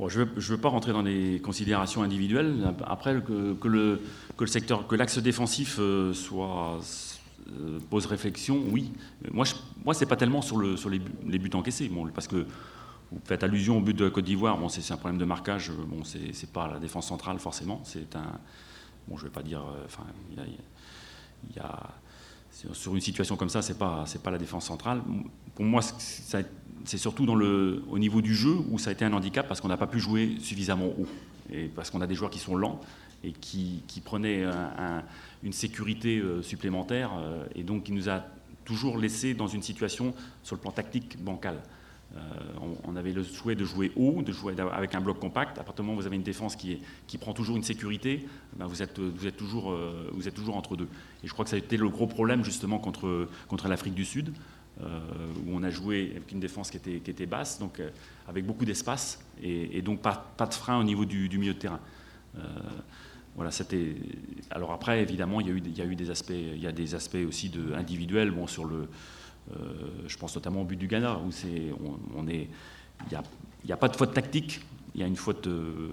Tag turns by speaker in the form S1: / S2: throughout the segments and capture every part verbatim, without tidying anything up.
S1: Bon, je ne veux, je veux pas rentrer dans les considérations individuelles. Après, que, que, le, que le secteur, que l'axe défensif euh, soit, euh, pose réflexion, oui. Moi, je, moi c'est pas tellement sur, le, sur les, buts, les buts encaissés, bon, parce que vous faites allusion au but de la Côte d'Ivoire. Bon, c'est un problème de marquage. Bon, c'est pas la défense centrale forcément. C'est un, bon, je vais pas dire. Enfin, il y a, il y a sur une situation comme ça, c'est pas, c'est pas la défense centrale. Pour moi, c'est surtout dans le, au niveau du jeu où ça a été un handicap parce qu'on n'a pas pu jouer suffisamment haut et parce qu'on a des joueurs qui sont lents et qui, qui prenaient un, un, une sécurité supplémentaire et donc qui nous a toujours laissé dans une situation sur le plan tactique bancale. Euh, on, on avait le souhait de jouer haut, de jouer avec un bloc compact. À partir du moment où vous avez une défense qui, est, qui prend toujours une sécurité, ben vous, êtes, vous, êtes toujours, euh, vous êtes toujours entre deux. Et je crois que ça a été le gros problème justement contre, contre l'Afrique du Sud, euh, où on a joué avec une défense qui était, qui était basse, donc euh, avec beaucoup d'espace et, et donc pas, pas de frein au niveau du, du milieu de terrain. Euh, voilà, c'était. Alors après, évidemment, il y a eu, il y a eu des aspects, il y a des aspects aussi de, individuels, bon, sur le. Euh, je pense notamment au but du Ghana, où c'est, on, on est, il n'y a, y a pas de faute tactique, il y a une faute, euh,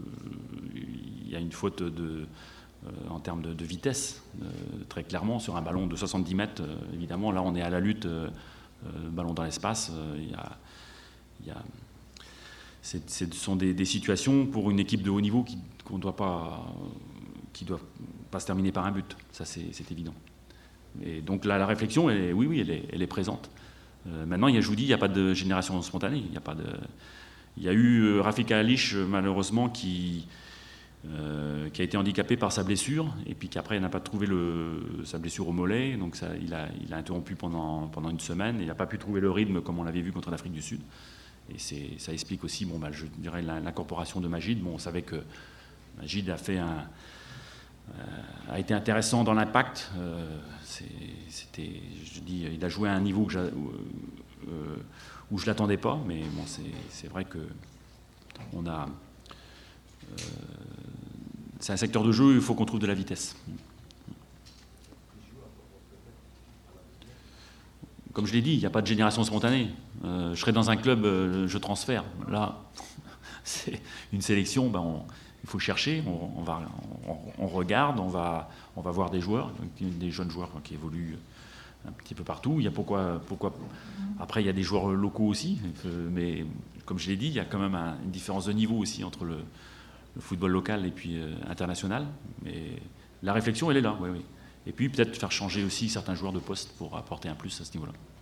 S1: il y a une faute de, euh, en termes de, de vitesse, euh, très clairement, sur un ballon de soixante-dix mètres, euh, évidemment, là on est à la lutte, euh, ballon dans l'espace, euh, il y a, il y a, ce sont des, des situations pour une équipe de haut niveau qui ne doit pas, qui doit pas se terminer par un but, ça c'est évident. Et donc là, la réflexion, elle est, oui, oui, elle est, elle est présente. Euh, maintenant, il y a, je vous dis, il n'y a pas de génération spontanée. Il y a pas de, il y a eu euh, Rafika Halich, malheureusement, qui, euh, qui a été handicapé par sa blessure, et puis qu'après, il n'a pas trouvé le, sa blessure au mollet, donc ça, il, a, il a interrompu pendant, pendant une semaine, et il n'a pas pu trouver le rythme comme on l'avait vu contre l'Afrique du Sud. Et ça explique aussi, bon, bah, je dirais, l'incorporation de Magid. Bon, on savait que Magid a fait un... Euh, a été intéressant dans l'impact. Euh, c'était, je dis, il a joué à un niveau que euh, où je l'attendais pas, mais bon, c'est vrai que on a. Euh, c'est un secteur de jeu, il faut qu'on trouve de la vitesse. Comme je l'ai dit, il n'y a pas de génération spontanée. Euh, je serais dans un club, euh, je transfère. Là, c'est une sélection, ben on, il faut chercher, on, on, va, on, on regarde, on va, on va voir des joueurs, des jeunes joueurs qui évoluent un petit peu partout. Il y a pourquoi, pourquoi, après, il y a des joueurs locaux aussi, mais comme je l'ai dit, il y a quand même un, une différence de niveau aussi entre le, le football local et puis euh, international. Mais la réflexion, elle est là, oui, oui. Et puis peut-être faire changer aussi certains joueurs de poste pour apporter un plus à ce niveau-là.